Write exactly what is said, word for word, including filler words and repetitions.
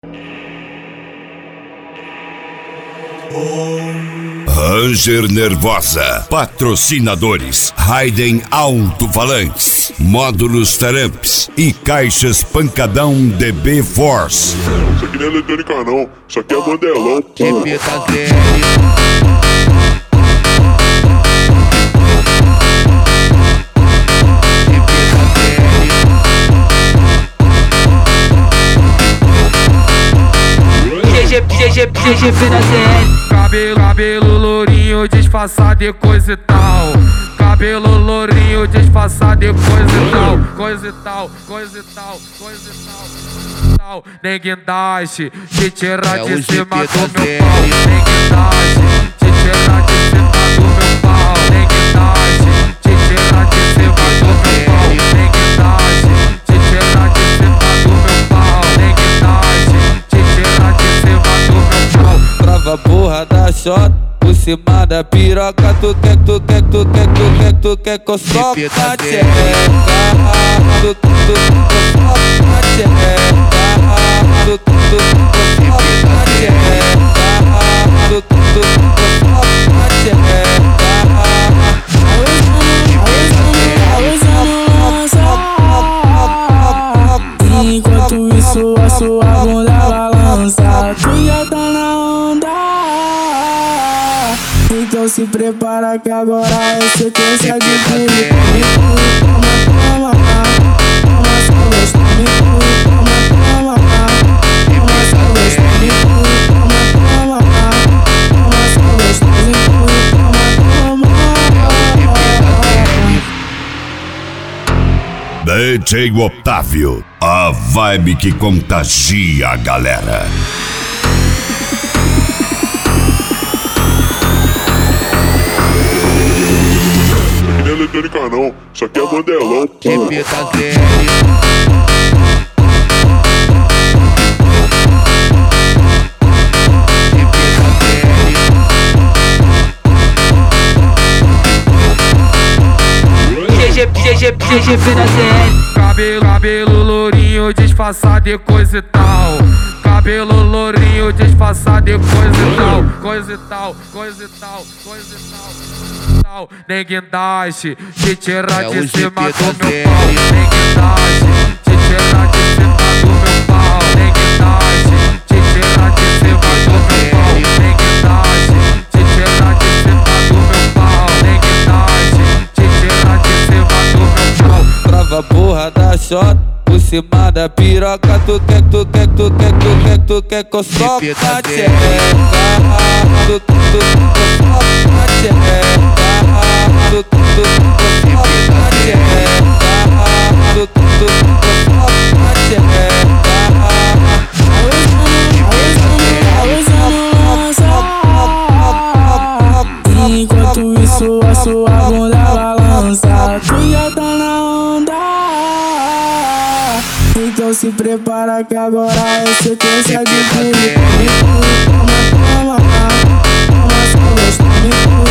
Ranger Nervosa. Patrocinadores: Raiden Alto-Falantes, Módulos Taramps e Caixas Pancadão D B Force. Isso aqui não é eletrônica não, isso aqui é mandelão. G G P da C L. Cabelo, cabelo lourinho, disfarçado de coisa e tal. Cabelo lourinho, disfarçado de coisa e tal. Coisa e tal, coisa e tal, coisa e tal, tal. Neguindaste, te tirar É de o cima G P do da meu C L. pau. Neguindaste, te tirar de cima do meu pau. Neguindaste, te tirar de cima do meu pau. Neguindaste, te tirar de cima do meu pau. Neguindaste, te tirar de cima do meu pau. Trava a porra da shot por cima da piroca. Tu quer, tu quer, tu quer, tu quer, tu quer que eu soque na tcheca. Tu, tu, tu, tu, soque na tcheca. Tu, tu, tu, tu, soque na tcheca. Tu, tu, tu, tu, soque na tcheca. Enquanto isso a sua bunda balança, tu já tá na onda. Então se prepara que agora é sequência de fúria. Toma, toma, toma, só gosta de fúria. Toma, toma, toma, só gosta de fúria. Toma, toma, toma, só gosta de fúria. Toma, toma. D J Otávio, a vibe que contagia a galera. Isso aqui não é eletrônica não, isso aqui é mandelão. G P da C L. G G P da C L. Cabelo, cabelo lourinho, disfarçado de coisa e tal. Cabelo lourinho, disfarçado de coisa e tal. Coisa e tal, coisa e tal, coisa e tal, coisa e tal. Neguindaste, te tirar É de o cima G P do da meu C L. pau. Neguindaste, te tirar de cima do meu pau. Neguindaste, te tirar de cima do meu pau. Neguindaste, te tirar de cima do meu pau. Neguindaste, te tirar de cima do meu pau. Trava a porra da shot por cima da piroca. Tu quer, tu quer, tu quer, tu quer, tu quer que eu soque na tcheca. Tu, tu, tu, tu, soque na tcheca. Tu, tu, tu, tu, soque na tcheca. Tu, tu, tu, tu, soque na tcheca. Enquanto isso a sua bunda balança, tu já tá na onda. Então se prepara que agora é sequência de fúria. Toma, toma, toma, só gosta de fúria.